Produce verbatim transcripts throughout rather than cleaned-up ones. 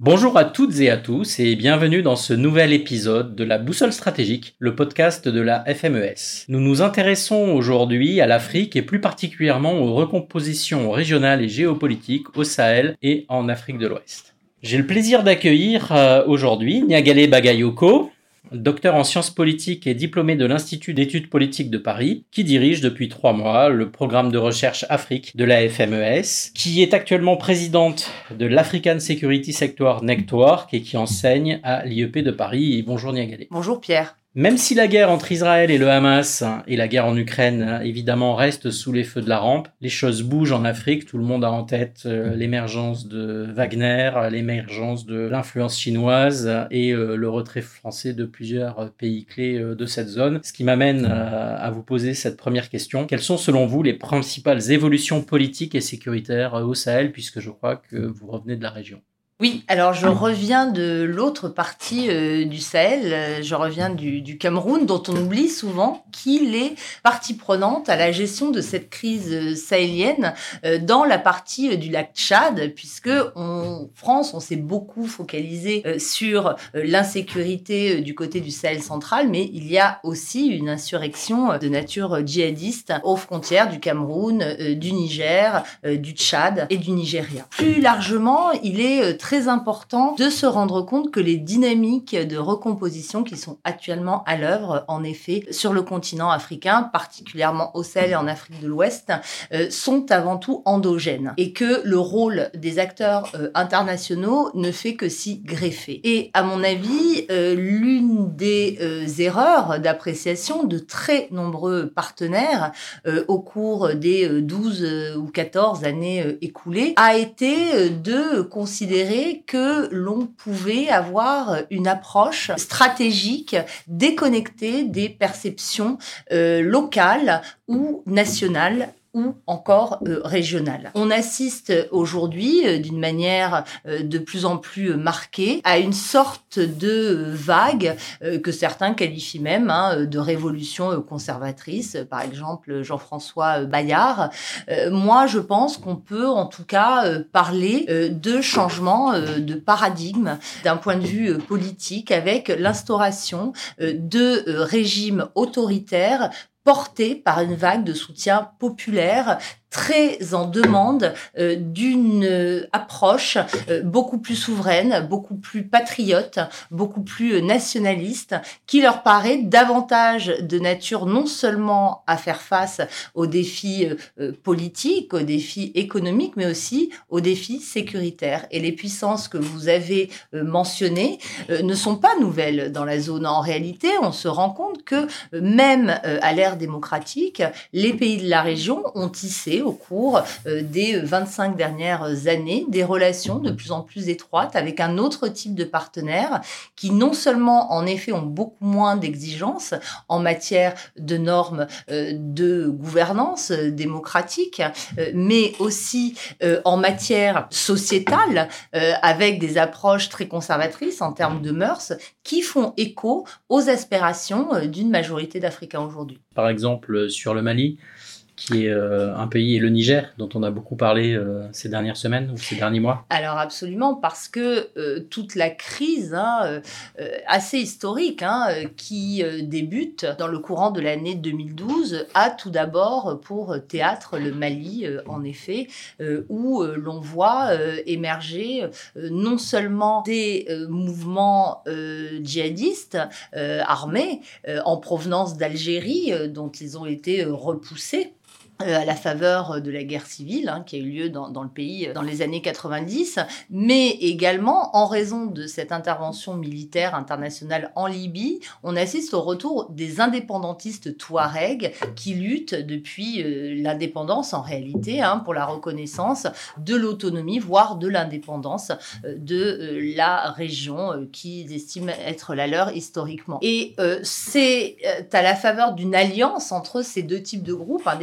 Bonjour à toutes et à tous et bienvenue dans ce nouvel épisode de la Boussole stratégique, le podcast de la F M E S. Nous nous intéressons aujourd'hui à l'Afrique et plus particulièrement aux recompositions régionales et géopolitiques au Sahel et en Afrique de l'Ouest. J'ai le plaisir d'accueillir euh, aujourd'hui Niagale Bagayoko, docteur en sciences politiques et diplômé de l'Institut d'études politiques de Paris, qui dirige depuis trois mois le programme de recherche Afrique de la F M E S, qui est actuellement présidente de l'African Security Sector Network et qui enseigne à l'I E P de Paris. Et bonjour Niagale. Bonjour Pierre. Même si la guerre entre Israël et le Hamas et la guerre en Ukraine, évidemment, restent sous les feux de la rampe, les choses bougent en Afrique. Tout le monde a en tête euh, l'émergence de Wagner, l'émergence de l'influence chinoise et euh, le retrait français de plusieurs pays clés euh, de cette zone. Ce qui m'amène euh, à vous poser cette première question. Quelles sont selon vous les principales évolutions politiques et sécuritaires au Sahel, puisque je crois que vous revenez de la région ? Oui, alors je reviens de l'autre partie euh, du Sahel, euh, je reviens du, du Cameroun, dont on oublie souvent qu'il est partie prenante à la gestion de cette crise euh, sahélienne euh, dans la partie euh, du lac Tchad, puisque en France, on s'est beaucoup focalisé euh, sur euh, l'insécurité euh, du côté du Sahel central, mais il y a aussi une insurrection euh, de nature euh, djihadiste aux frontières du Cameroun, euh, du Niger, euh, du Tchad et du Nigeria. Plus largement, il est euh, très important de se rendre compte que les dynamiques de recomposition qui sont actuellement à l'œuvre, en effet, sur le continent africain, particulièrement au Sahel et en Afrique de l'Ouest, euh, sont avant tout endogènes et que le rôle des acteurs euh, internationaux ne fait que s'y greffer. Et à mon avis, euh, l'une des euh, erreurs d'appréciation de très nombreux partenaires euh, au cours des euh, douze euh, ou quatorze années euh, écoulées a été euh, de considérer que l'on pouvait avoir une approche stratégique déconnectée des perceptions euh, locales ou nationales ou encore euh, régionale. On assiste aujourd'hui, euh, d'une manière euh, de plus en plus marquée, à une sorte de vague euh, que certains qualifient même hein, de révolution euh, conservatrice, par exemple Jean-François Bayard. Euh, moi, je pense qu'on peut en tout cas euh, parler euh, de changement euh, de paradigme d'un point de vue euh, politique avec l'instauration euh, de euh, régimes autoritaires porté par une vague de soutien populaire très en demande euh, d'une euh, approche euh, beaucoup plus souveraine, beaucoup plus patriote, beaucoup plus euh, nationaliste, qui leur paraît davantage de nature non seulement à faire face aux défis euh, politiques, aux défis économiques, mais aussi aux défis sécuritaires. Et les puissances que vous avez euh, mentionnées euh, ne sont pas nouvelles dans la zone. En réalité, on se rend compte que euh, même euh, à l'ère démocratique, les pays de la région ont tissé au cours euh, des vingt-cinq dernières années, des relations de plus en plus étroites avec un autre type de partenaires qui non seulement en effet ont beaucoup moins d'exigences en matière de normes euh, de gouvernance euh, démocratique, euh, mais aussi euh, en matière sociétale euh, avec des approches très conservatrices en termes de mœurs qui font écho aux aspirations euh, d'une majorité d'Africains aujourd'hui. Par exemple, sur le Mali, qui est euh, un pays, et le Niger, dont on a beaucoup parlé euh, ces dernières semaines ou ces derniers mois. Alors absolument, parce que euh, toute la crise hein, euh, assez historique hein, qui euh, débute dans le courant de l'année deux mille douze a tout d'abord pour théâtre le Mali, euh, en effet, euh, où euh, l'on voit euh, émerger euh, non seulement des euh, mouvements euh, djihadistes euh, armés euh, en provenance d'Algérie, euh, dont ils ont été euh, repoussés, à la faveur de la guerre civile hein, qui a eu lieu dans, dans le pays dans les années quatre-vingt-dix, mais également en raison de cette intervention militaire internationale en Libye, on assiste au retour des indépendantistes touaregs qui luttent depuis euh, l'indépendance en réalité hein, pour la reconnaissance de l'autonomie, voire de l'indépendance euh, de euh, la région euh, qu'ils estiment être la leur historiquement. Et euh, c'est euh, à la faveur d'une alliance entre ces deux types de groupes indépendantistes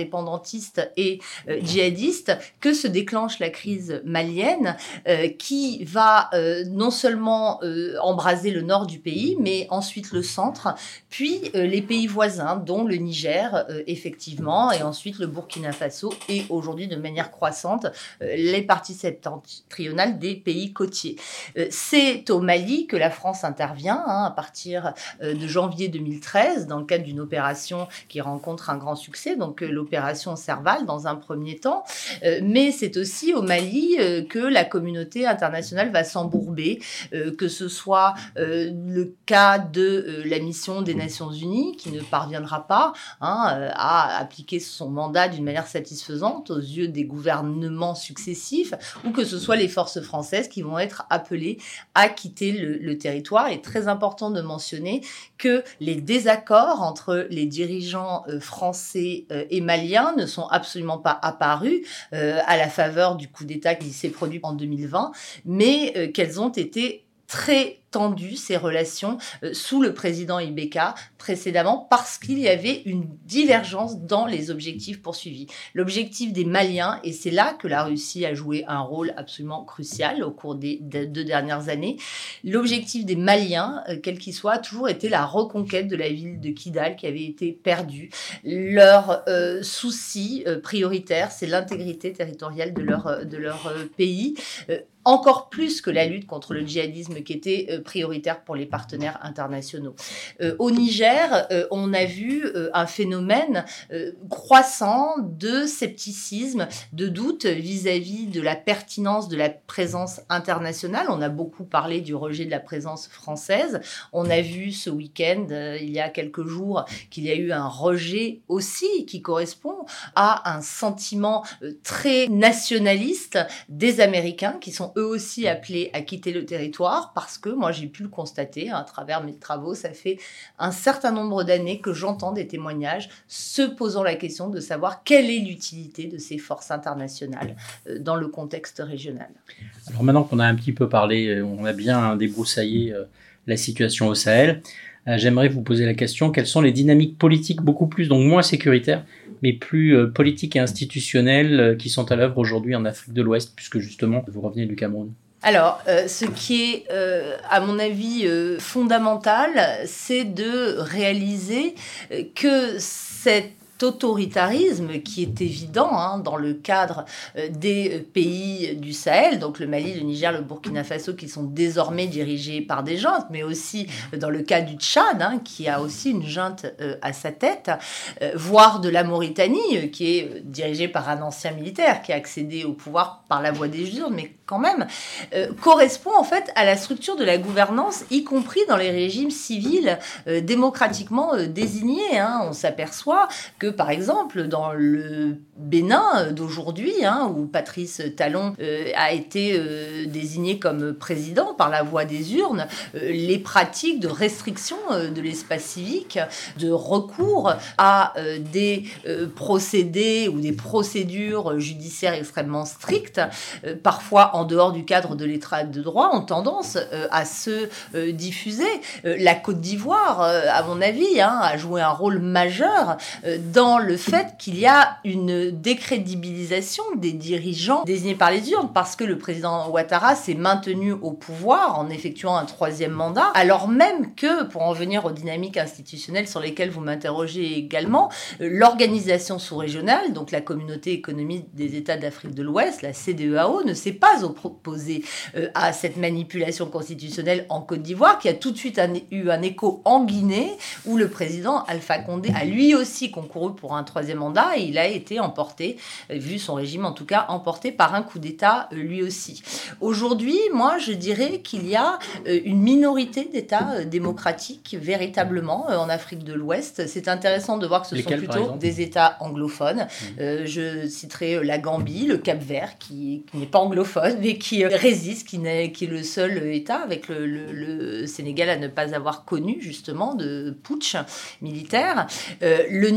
indépendantistes et euh, djihadistes que se déclenche la crise malienne euh, qui va euh, non seulement euh, embraser le nord du pays, mais ensuite le centre, puis euh, les pays voisins, dont le Niger, euh, effectivement, et ensuite le Burkina Faso, et aujourd'hui de manière croissante, euh, les parties septentrionales des pays côtiers. Euh, c'est au Mali que la France intervient hein, à partir euh, de janvier deux mille treize, dans le cadre d'une opération qui rencontre un grand succès, donc euh, l'opération Serval dans un premier temps, euh, mais c'est aussi au Mali euh, que la communauté internationale va s'embourber, euh, que ce soit euh, le cas de euh, la mission des Nations Unies qui ne parviendra pas hein, euh, à appliquer son mandat d'une manière satisfaisante aux yeux des gouvernements successifs, ou que ce soit les forces françaises qui vont être appelées à quitter le, le territoire. Il est très important de mentionner que les désaccords entre les dirigeants euh, français euh, et maliens ne sont absolument pas apparus euh, à la faveur du coup d'État qui s'est produit en deux mille vingt, mais euh, qu'elles ont été très tendues, ces relations, euh, sous le président Ibeka précédemment, parce qu'il y avait une divergence dans les objectifs poursuivis. L'objectif des Maliens, et c'est là que la Russie a joué un rôle absolument crucial au cours des deux dernières années, l'objectif des Maliens, euh, quel qu'il soit, a toujours été la reconquête de la ville de Kidal qui avait été perdue. Leur euh, souci euh, prioritaire, c'est l'intégrité territoriale de leur, de leur euh, pays, euh, encore plus que la lutte contre le djihadisme qui était euh, prioritaire pour les partenaires internationaux. Euh, au Niger, euh, on a vu euh, un phénomène euh, croissant de scepticisme, de doute vis-à-vis de la pertinence de la présence internationale. On a beaucoup parlé du rejet de la présence française. On a vu ce week-end, euh, il y a quelques jours, qu'il y a eu un rejet aussi qui correspond à un sentiment euh, très nationaliste des Américains qui sont eux aussi appelés à quitter le territoire parce que moi j'ai pu le constater hein, à travers mes travaux, ça fait un certain nombre d'années que j'entends des témoignages se posant la question de savoir quelle est l'utilité de ces forces internationales euh, dans le contexte régional. Alors maintenant qu'on a un petit peu parlé, on a bien débroussaillé euh, la situation au Sahel, euh, j'aimerais vous poser la question, quelles sont les dynamiques politiques beaucoup plus, donc moins sécuritaires, mais plus euh, politiques et institutionnelles euh, qui sont à l'œuvre aujourd'hui en Afrique de l'Ouest, puisque justement, vous revenez du Cameroun. Alors, euh, ce qui est, euh, à mon avis, euh, fondamental, c'est de réaliser euh, que cette autoritarisme qui est évident hein, dans le cadre euh, des pays du Sahel, donc le Mali, le Niger, le Burkina Faso, qui sont désormais dirigés par des juntes, mais aussi euh, dans le cas du Tchad, hein, qui a aussi une junte euh, à sa tête, euh, voire de la Mauritanie, euh, qui est euh, dirigée par un ancien militaire qui a accédé au pouvoir par la voie des urnes, mais quand même, euh, correspond en fait à la structure de la gouvernance, y compris dans les régimes civils euh, démocratiquement euh, désignés. Hein. On s'aperçoit que, par exemple, dans le Bénin d'aujourd'hui, hein, où Patrice Talon euh, a été euh, désigné comme président par la voie des urnes, euh, les pratiques de restriction euh, de l'espace civique, de recours à euh, des euh, procédés ou des procédures judiciaires extrêmement strictes, euh, parfois en dehors du cadre de l'état de droit, ont tendance euh, à se euh, diffuser. Euh, la Côte d'Ivoire, euh, à mon avis, hein, a joué un rôle majeur euh, dans le fait qu'il y a une décrédibilisation des dirigeants désignés par les urnes, parce que le président Ouattara s'est maintenu au pouvoir en effectuant un troisième mandat, alors même que, pour en venir aux dynamiques institutionnelles sur lesquelles vous m'interrogez également, euh, l'organisation sous-régionale, donc la communauté économique des États d'Afrique de l'Ouest, la C D E A O, ne s'est pas opposée euh, à cette manipulation constitutionnelle en Côte d'Ivoire, qui a tout de suite un, eu un écho en Guinée, où le président Alpha Condé a lui aussi concouru pour un troisième mandat et il a été emporté, euh, vu son régime en tout cas, emporté par un coup d'État euh, lui aussi. Aujourd'hui, moi je dirais qu'il y a euh, une minorité d'États euh, démocratiques véritablement euh, en Afrique de l'Ouest. C'est intéressant de voir que ce Lesquels, sont plutôt des États anglophones. Mmh. Euh, je citerai la Gambie, le Cap-Vert, qui, qui n'est pas anglophone, mais qui euh, résiste, qui, n'est, qui est le seul État avec le, le, le Sénégal à ne pas avoir connu justement de putsch militaire. Euh, le Nigeria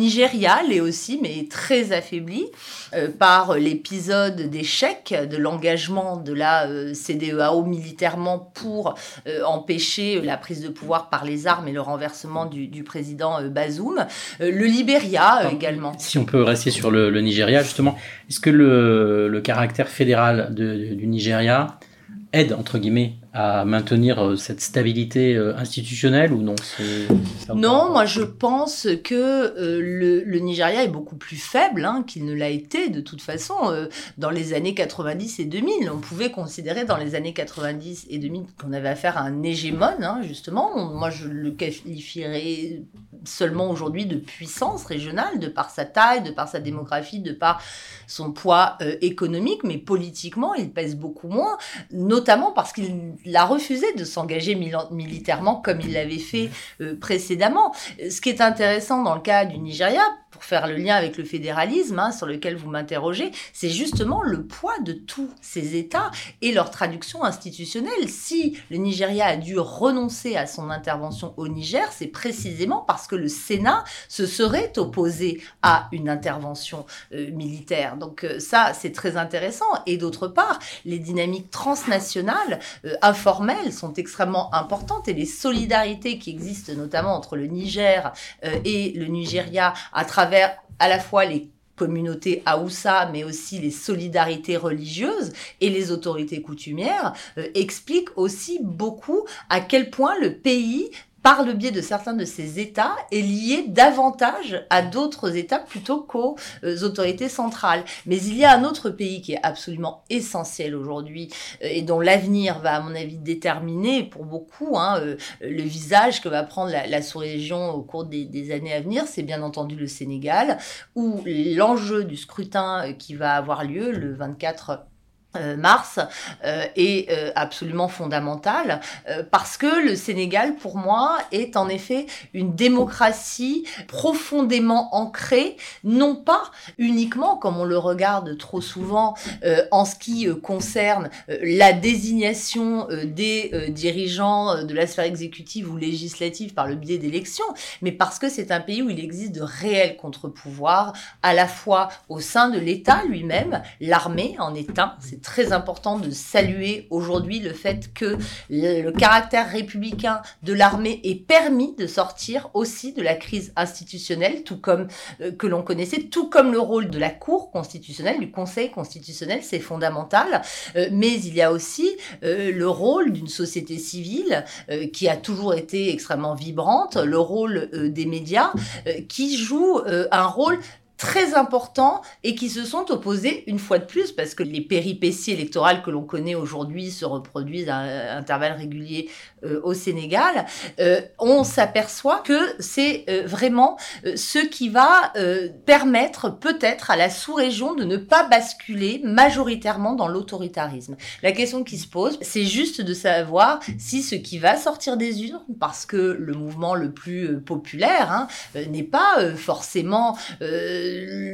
Libéria l'est aussi, mais très affaibli euh, par l'épisode d'échec de l'engagement de la euh, C D E A O militairement pour euh, empêcher la prise de pouvoir par les armes et le renversement du, du président euh, Bazoum. Euh, le Libéria euh, également. Si on peut rester sur le, le Nigeria, justement, est-ce que le, le caractère fédéral de, de, du Nigeria aide, entre guillemets, à maintenir cette stabilité institutionnelle ou non? C'est, c'est Non, moi je pense que euh, le, le Nigeria est beaucoup plus faible hein, qu'il ne l'a été de toute façon. Euh, dans les années quatre-vingt-dix et deux mille, on pouvait considérer dans les années quatre-vingt-dix et deux mille qu'on avait affaire à un hégémone, hein, justement. Moi je le qualifierais seulement aujourd'hui de puissance régionale, de par sa taille, de par sa démographie, de par son poids euh, économique, mais politiquement il pèse beaucoup moins, notamment parce qu'il Il a refusé de s'engager mil- militairement comme il l'avait fait euh, précédemment. Ce qui est intéressant dans le cas du Nigeria, pour faire le lien avec le fédéralisme hein, sur lequel vous m'interrogez, c'est justement le poids de tous ces États et leur traduction institutionnelle. Si le Nigeria a dû renoncer à son intervention au Niger, c'est précisément parce que le Sénat se serait opposé à une intervention euh, militaire. Donc euh, ça, c'est très intéressant. Et d'autre part, les dynamiques transnationales euh, informelles sont extrêmement importantes et les solidarités qui existent notamment entre le Niger euh, et le Nigeria à travers à la fois les communautés Haoussa, mais aussi les solidarités religieuses et les autorités coutumières, euh, expliquent aussi beaucoup à quel point le pays, par le biais de certains de ces États, est lié davantage à d'autres États plutôt qu'aux euh, autorités centrales. Mais il y a un autre pays qui est absolument essentiel aujourd'hui euh, et dont l'avenir va, à mon avis, déterminer pour beaucoup hein, euh, le visage que va prendre la, la sous-région au cours des, des années à venir. C'est bien entendu le Sénégal, où l'enjeu du scrutin euh, qui va avoir lieu le vingt-quatre Euh, mars euh, est euh, absolument fondamental euh, parce que le Sénégal, pour moi, est en effet une démocratie profondément ancrée, non pas uniquement, comme on le regarde trop souvent, euh, en ce qui euh, concerne euh, la désignation euh, des euh, dirigeants euh, de la sphère exécutive ou législative par le biais d'élections, mais parce que c'est un pays où il existe de réels contre-pouvoirs, à la fois au sein de l'État lui-même, l'armée en est un, c'est très important de saluer aujourd'hui le fait que le, le caractère républicain de l'armée ait permis de sortir aussi de la crise institutionnelle, tout comme euh, que l'on connaissait, tout comme le rôle de la Cour constitutionnelle, du Conseil constitutionnel, c'est fondamental. Euh, mais il y a aussi euh, le rôle d'une société civile euh, qui a toujours été extrêmement vibrante, le rôle euh, des médias euh, qui joue euh, un rôle très importants et qui se sont opposés une fois de plus parce que les péripéties électorales que l'on connaît aujourd'hui se reproduisent à intervalles réguliers euh, au Sénégal. Euh, on s'aperçoit que c'est euh, vraiment euh, ce qui va euh, permettre peut-être à la sous-région de ne pas basculer majoritairement dans l'autoritarisme. La question qui se pose, c'est juste de savoir si ce qui va sortir des urnes, parce que le mouvement le plus euh, populaire hein, euh, n'est pas euh, forcément euh,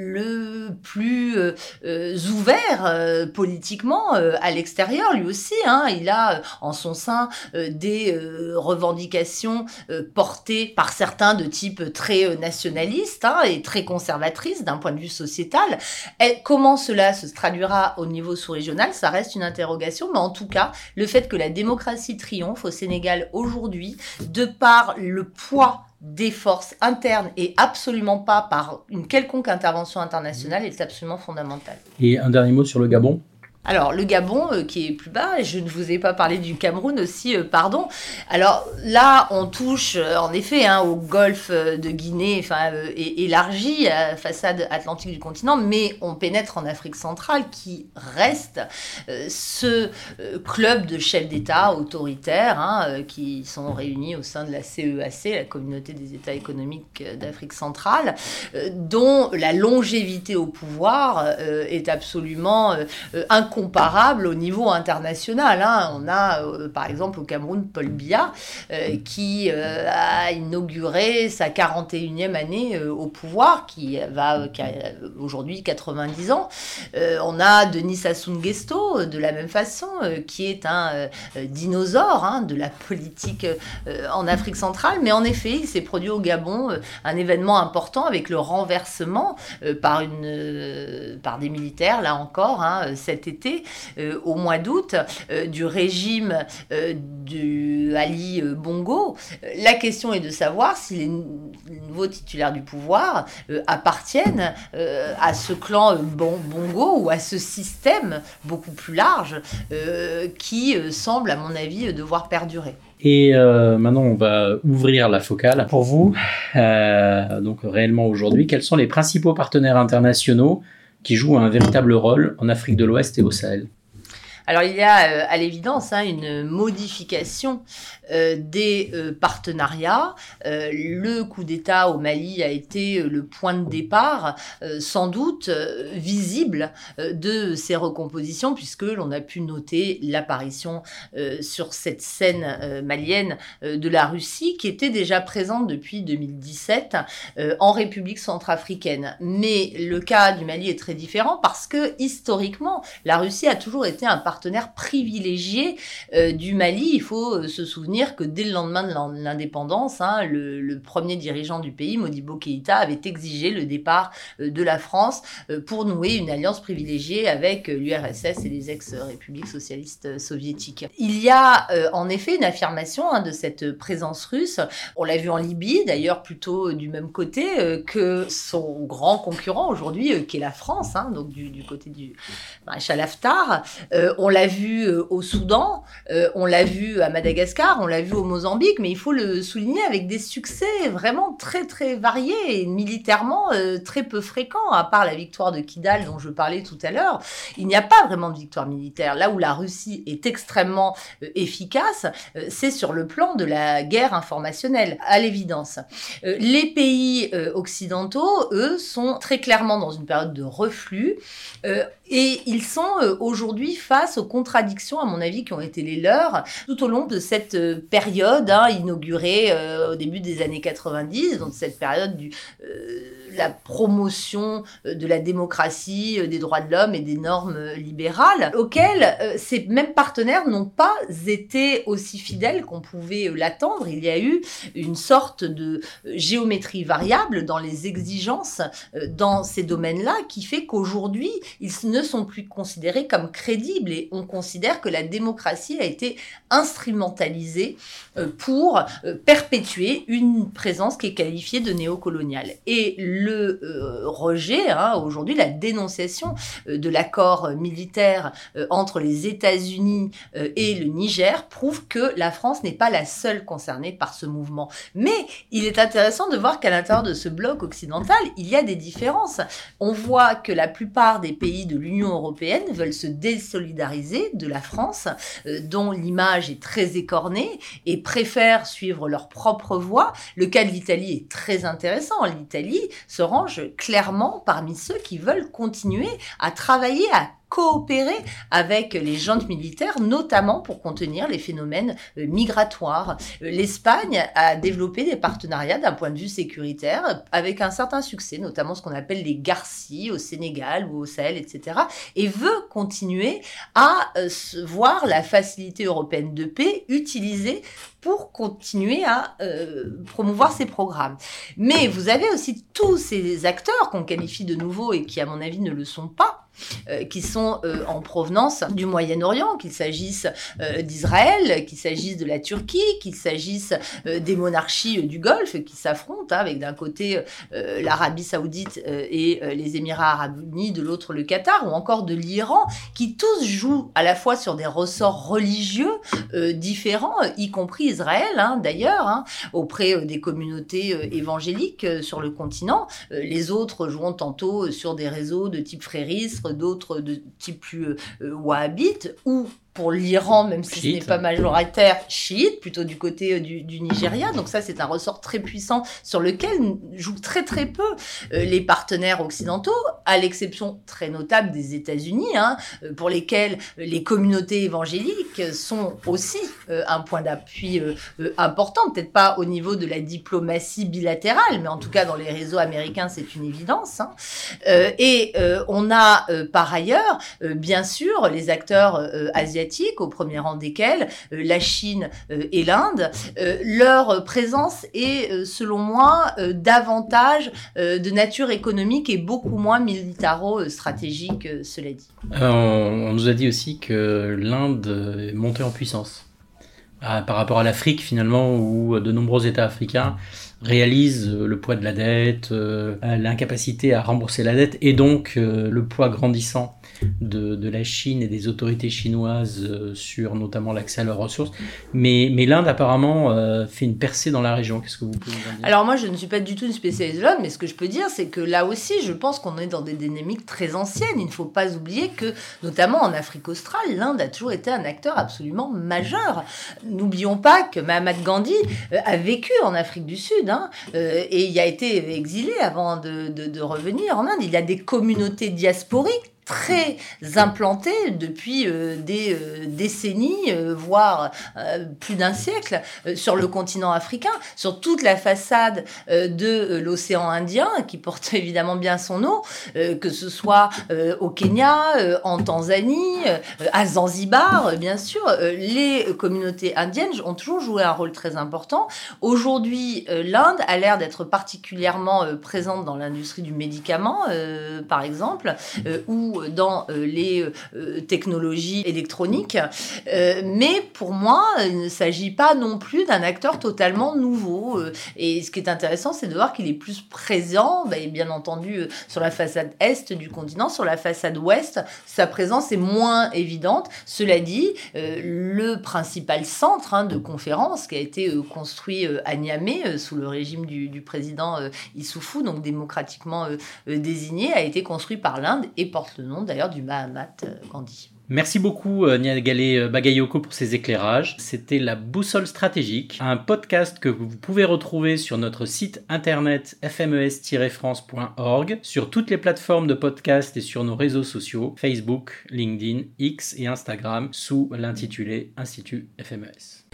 le plus euh, euh, ouvert euh, politiquement euh, à l'extérieur, lui aussi. Hein, il a euh, en son sein euh, des euh, revendications euh, portées par certains de type très euh, nationaliste hein, et très conservatrice d'un point de vue sociétal. Et comment cela se traduira au niveau sous-régional, ça reste une interrogation, mais en tout cas, le fait que la démocratie triomphe au Sénégal aujourd'hui, de par le poids des forces internes et absolument pas par une quelconque intervention internationale est absolument fondamental. Et un dernier mot sur le Gabon ? Alors, le Gabon, euh, qui est plus bas, et je ne vous ai pas parlé du Cameroun aussi, euh, pardon. Alors là, on touche euh, en effet hein, au golfe euh, de Guinée, enfin euh, é- élargi à la façade atlantique du continent, mais on pénètre en Afrique centrale, qui reste euh, ce euh, club de chefs d'État autoritaires hein, euh, qui sont réunis au sein de la C E A C, la Communauté des États économiques d'Afrique centrale, euh, dont la longévité au pouvoir euh, est absolument euh, incontestable incomparable au niveau international. Hein. On a, euh, par exemple, au Cameroun, Paul Biya, euh, qui euh, a inauguré sa quarante et unième année euh, au pouvoir, qui, va, qui a aujourd'hui quatre-vingt-dix ans. Euh, on a Denis Sassou Nguesso, de la même façon, euh, qui est un euh, dinosaure hein, de la politique euh, en Afrique centrale. Mais en effet, il s'est produit au Gabon euh, un événement important avec le renversement euh, par, une, euh, par des militaires, là encore, hein, cet été, euh, au mois d'août, euh, du régime euh, du Ali Bongo. La question est de savoir si les, les nouveaux titulaires du pouvoir euh, appartiennent euh, à ce clan euh, bon, Bongo ou à ce système beaucoup plus large euh, qui euh, semble, à mon avis, devoir perdurer. Et euh, maintenant, on va ouvrir la focale pour vous. Euh, donc réellement aujourd'hui, quels sont les principaux partenaires internationaux qui jouent un véritable rôle en Afrique de l'Ouest et au Sahel ? Alors, il y a euh, à l'évidence hein, une modification euh, des euh, partenariats. Euh, le coup d'État au Mali a été le point de départ, euh, sans doute euh, visible, euh, de ces recompositions, puisque l'on a pu noter l'apparition euh, sur cette scène euh, malienne euh, de la Russie, qui était déjà présente depuis deux mille dix-sept euh, en République centrafricaine. Mais le cas du Mali est très différent parce que, historiquement, la Russie a toujours été un partenaire partenaire privilégié euh, du Mali. Il faut euh, se souvenir que dès le lendemain de l'indépendance, hein, le, le premier dirigeant du pays, Modibo Keïta, avait exigé le départ euh, de la France euh, pour nouer une alliance privilégiée avec euh, l'U R S S et les ex-républiques socialistes euh, soviétiques. Il y a euh, en effet une affirmation hein, de cette présence russe. On l'a vu en Libye, d'ailleurs plutôt euh, du même côté euh, que son grand concurrent aujourd'hui, euh, qui est la France, hein, donc du, du côté du maréchal Haftar. Euh, on l'a vu euh, au Soudan, euh, on l'a vu à Madagascar, on l'a vu au Mozambique, mais il faut le souligner avec des succès vraiment très très variés et militairement euh, très peu fréquents, à part la victoire de Kidal dont je parlais tout à l'heure. Il n'y a pas vraiment de victoire militaire. Là où la Russie est extrêmement euh, efficace, euh, c'est sur le plan de la guerre informationnelle, à l'évidence. Euh, les pays euh, occidentaux, eux, sont très clairement dans une période de reflux euh, et ils sont euh, aujourd'hui face aux contradictions, à mon avis, qui ont été les leurs tout au long de cette euh, période hein, inaugurée euh, au début des années quatre-vingt-dix, donc cette période du euh, la promotion euh, de la démocratie, euh, des droits de l'homme et des normes euh, libérales, auxquelles euh, ces mêmes partenaires n'ont pas été aussi fidèles qu'on pouvait euh, l'attendre. Il y a eu une sorte de euh, géométrie variable dans les exigences euh, dans ces domaines-là qui fait qu'aujourd'hui, ils ne sont plus considérés comme crédibles et on considère que la démocratie a été instrumentalisée euh, pour euh, perpétuer une présence qui est qualifiée de néocoloniale. Et le euh, rejet, hein, aujourd'hui, la dénonciation euh, de l'accord militaire euh, entre les États-Unis euh, et le Niger prouve que la France n'est pas la seule concernée par ce mouvement. Mais il est intéressant de voir qu'à l'intérieur de ce bloc occidental, il y a des différences. On voit que la plupart des pays de l'Union européenne veulent se désolidariser de la France, euh, dont l'image est très écornée, et préfèrent suivre leur propre voie. Le cas de l'Italie est très intéressant. L'Italie se range clairement parmi ceux qui veulent continuer à travailler, à coopérer avec les juntes militaires, notamment pour contenir les phénomènes euh, migratoires. Euh, L'Espagne a développé des partenariats d'un point de vue sécuritaire avec un certain succès, notamment ce qu'on appelle les Garci au Sénégal ou au Sahel, et cetera, et veut continuer à euh, voir la facilité européenne de paix utilisée pour continuer à euh, promouvoir ces programmes. Mais vous avez aussi tous ces acteurs qu'on qualifie de nouveaux et qui, à mon avis, ne le sont pas, Euh, qui sont euh, en provenance du Moyen-Orient, qu'il s'agisse euh, d'Israël, qu'il s'agisse de la Turquie, qu'il s'agisse euh, des monarchies euh, du Golfe qui s'affrontent, hein, avec d'un côté euh, l'Arabie Saoudite euh, et euh, les Émirats Arabes Unis, de l'autre le Qatar, ou encore de l'Iran, qui tous jouent à la fois sur des ressorts religieux euh, différents, y compris Israël, hein, d'ailleurs, hein, auprès euh, des communautés euh, évangéliques euh, sur le continent, euh, les autres jouant tantôt sur des réseaux de type frérisme, d'autres de type plus euh, wahhabite, ou pour l'Iran, même si Chiite. ce n'est pas majoritaire, chiite, plutôt du côté du, du Nigeria. Donc ça, c'est un ressort très puissant sur lequel jouent très très peu euh, les partenaires occidentaux, à l'exception très notable des États-Unis, hein, pour lesquels les communautés évangéliques sont aussi euh, un point d'appui euh, euh, important, peut-être pas au niveau de la diplomatie bilatérale, mais en tout cas dans les réseaux américains, c'est une évidence. Hein. Euh, et euh, on a euh, par ailleurs, euh, bien sûr, les acteurs euh, asiatiques, au premier rang desquels euh, la Chine euh, et l'Inde. Euh, leur présence est, euh, selon moi, euh, davantage euh, de nature économique et beaucoup moins militaro-stratégique, euh, cela dit. Euh, on, on nous a dit aussi que l'Inde est montée en puissance. Ah, par rapport à l'Afrique, finalement, où de nombreux États africains réalisent le poids de la dette, euh, l'incapacité à rembourser la dette, et donc euh, le poids grandissant de, de la Chine et des autorités chinoises euh, sur notamment l'accès à leurs ressources. Mais, mais l'Inde, apparemment, euh, fait une percée dans la région. Qu'est-ce que vous pouvez nous en dire ? Alors moi, je ne suis pas du tout une spécialiste de l'Inde, mais ce que je peux dire, c'est que là aussi, je pense qu'on est dans des dynamiques très anciennes. Il ne faut pas oublier que, notamment en Afrique australe, l'Inde a toujours été un acteur absolument majeur. N'oublions pas que Mahatma Gandhi euh, a vécu en Afrique du Sud, hein, euh, et il a été exilé avant de, de, de revenir en Inde. Il y a des communautés diasporiques très implantées depuis euh, des euh, décennies, euh, voire euh, plus d'un siècle, euh, sur le continent africain, sur toute la façade euh, de euh, l'océan Indien, qui porte évidemment bien son nom, euh, que ce soit euh, au Kenya, euh, en Tanzanie, euh, à Zanzibar, euh, bien sûr. Euh, les communautés indiennes ont toujours joué un rôle très important. Aujourd'hui, euh, l'Inde a l'air d'être particulièrement euh, présente dans l'industrie du médicament, euh, par exemple, euh, ou dans euh, les euh, technologies électroniques. Euh, mais pour moi, il ne s'agit pas non plus d'un acteur totalement nouveau. Euh, et ce qui est intéressant, c'est de voir qu'il est plus présent, bah, et bien entendu, euh, sur la façade est du continent. Sur la façade ouest, sa présence est moins évidente. Cela dit, euh, le principal centre hein, de conférence qui a été euh, construit euh, à Niamey euh, sous le régime du, du président euh, Issoufou, donc démocratiquement euh, euh, désigné, a été construit par l'Inde et porte le nom d'ailleurs du Mahatma Gandhi. Merci beaucoup Niagale Bagayoko pour ces éclairages. C'était La Boussole Stratégique, un podcast que vous pouvez retrouver sur notre site internet f m e s tiret france point org, sur toutes les plateformes de podcast et sur nos réseaux sociaux, Facebook, LinkedIn, X et Instagram, sous l'intitulé Institut F M E S.